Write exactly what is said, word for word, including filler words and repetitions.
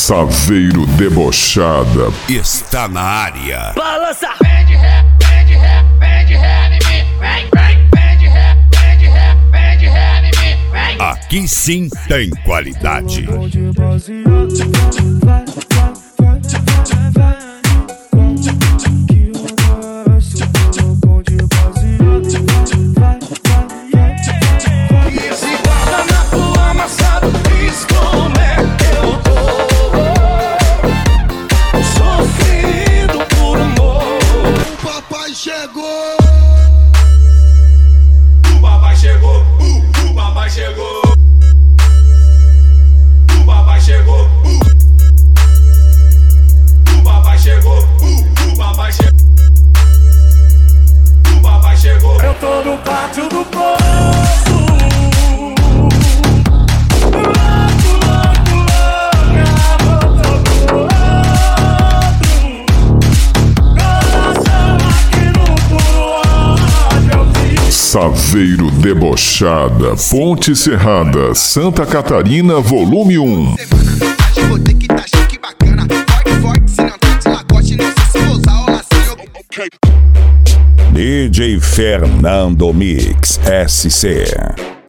Saveiro Debochada está na área. Balança! Vem de ré, vem de ré, vem de ré em mim. Vem, vem, vem de ré, vem de ré, vem de ré em mim. Vem. Aqui sim tem qualidade. Chegou! O papai chegou! Uh, o papai chegou! O papai chegou! Uh, o papai chegou! Uh, o papai chegou! O papai chegou! Eu tô no pátio do poço. Saveiro Debochada, Ponte Serrada, Santa Catarina, volume um. Vou ter que tá chique bacana. Forte, forte, se não tá de lacoste, não sei se vou usar o lacinho. D J Fernando Mix S C.